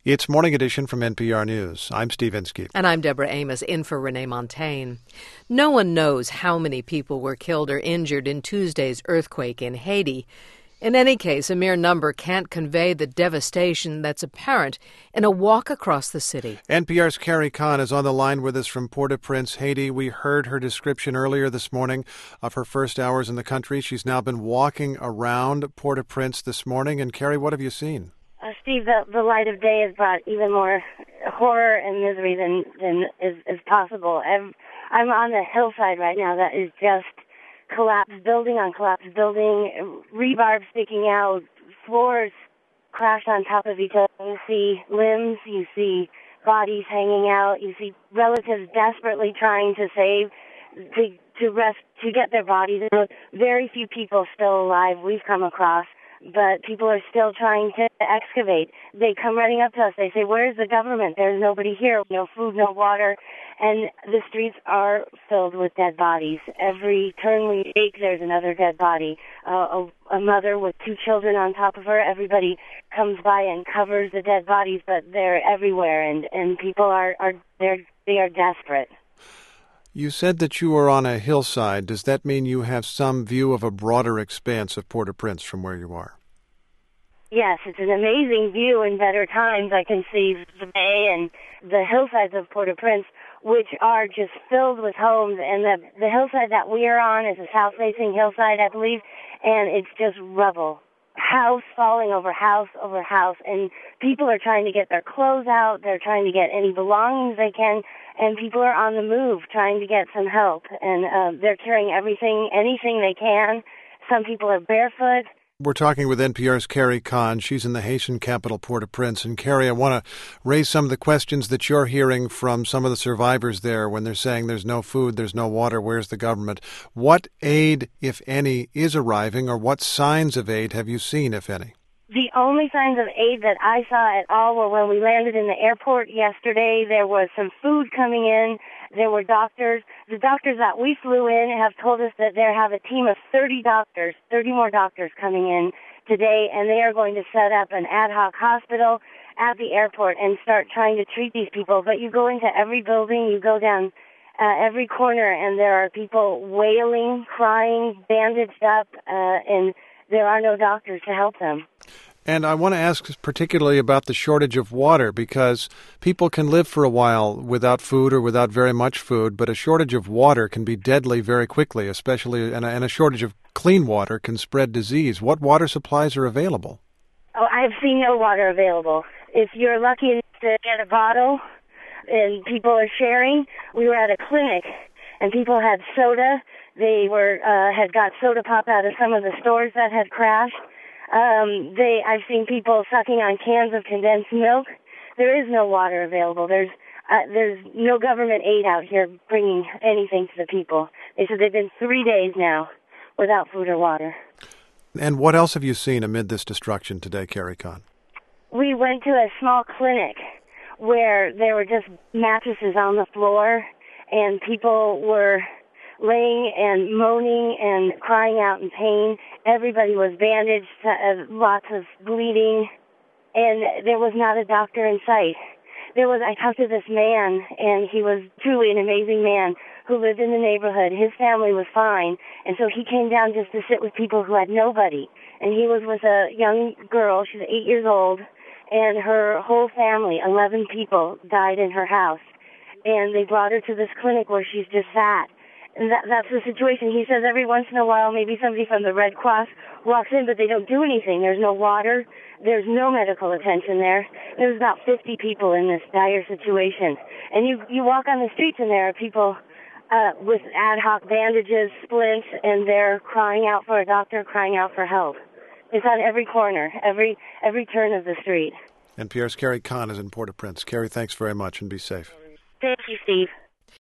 It's Morning Edition from NPR News. I'm Steve Inskeep. And I'm Deborah Amos, in for Renee Montagne. No one knows how many people were killed or injured in Tuesday's earthquake in Haiti. In any case, a mere number can't convey the devastation that's apparent in a walk across the city. NPR's Carrie Kahn is on the line with us from Port-au-Prince, Haiti. We heard her description earlier this morning of her first hours in the country. She's now been walking around Port-au-Prince this morning. And Carrie, what have you seen? Steve, the light of day has brought even more horror and misery than is possible. I'm on the hillside right now that is just collapsed building on collapsed building, rebar sticking out, floors crashed on top of each other. You see limbs, you see bodies hanging out, you see relatives desperately trying to save, to get their bodies. Very few people still alive we've come across, but people are still trying to excavate. They come running up to us. They say, "Where's the government? There's nobody here. No food, no water." And the streets are filled with dead bodies. Every turn we take, there's another dead body. A mother with two children on top of her. Everybody comes by and covers the dead bodies, but they're everywhere, and people are desperate. You said that you were on a hillside. Does that mean you have some view of a broader expanse of Port-au-Prince from where you are? Yes, it's an amazing view. In better times, I can see the bay and the hillsides of Port-au-Prince, which are just filled with homes. And the hillside that we are on is a south-facing hillside, I believe, and it's just rubble. House falling over house, and people are trying to get their clothes out. They're trying to get any belongings they can, and people are on the move trying to get some help. And they're carrying anything they can. Some people are barefoot. We're talking with NPR's Carrie Kahn. She's in the Haitian capital, Port-au-Prince. And Carrie, I want to raise some of the questions that you're hearing from some of the survivors there when they're saying there's no food, there's no water, where's the government? What aid, if any, is arriving, or what signs of aid have you seen, if any? The only signs of aid that I saw at all were when we landed in the airport yesterday. There was some food coming in. There were doctors. The doctors that we flew in have told us that they have a team of 30 more doctors coming in today, and they are going to set up an ad hoc hospital at the airport and start trying to treat these people. But you go into every building, you go down every corner, and there are people wailing, crying, bandaged up, and there are no doctors to help them. And I want to ask particularly about the shortage of water, because people can live for a while without food or without very much food, but a shortage of water can be deadly very quickly, especially, and a shortage of clean water can spread disease. What water supplies are available? Oh, I've seen no water available. If you're lucky enough to get a bottle and people are sharing, we were at a clinic and people had soda. They had got soda pop out of some of the stores that had crashed. I've seen people sucking on cans of condensed milk. There is no water available. There's no government aid out here bringing anything to the people. They said they've been 3 days now without food or water. And what else have you seen amid this destruction today, Carrie Kahn? We went to a small clinic where there were just mattresses on the floor, and people were laying and moaning and crying out in pain. Everybody was bandaged, lots of bleeding, and there was not a doctor in sight. I talked to this man, and he was truly an amazing man who lived in the neighborhood. His family was fine, and so he came down just to sit with people who had nobody. And he was with a young girl, she's 8 years old, and her whole family, 11 people, died in her house. And they brought her to this clinic where she's just sat. And that's the situation. He says every once in a while, maybe somebody from the Red Cross walks in, but they don't do anything. There's no water. There's no medical attention there. There's about 50 people in this dire situation. And you walk on the streets, and there are people with ad hoc bandages, splints, and they're crying out for a doctor, crying out for help. It's on every corner, every turn of the street. NPR's Carrie Kahn is in Port-au-Prince. Carrie, thanks very much, and be safe. Thank you, Steve.